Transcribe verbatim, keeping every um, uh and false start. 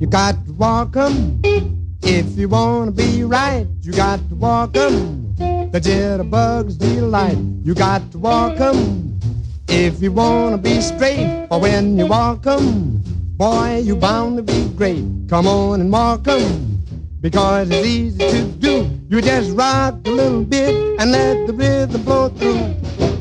got to walk 'em. If you wanna be right, you got to walk 'em. The jitterbugs delight. You got to walk 'em. If you wanna be straight, or when you walk 'em, boy, you bound to be great. Come on and walk 'em, because it's easy to do. You just rock a little bit and let the rhythm flow through.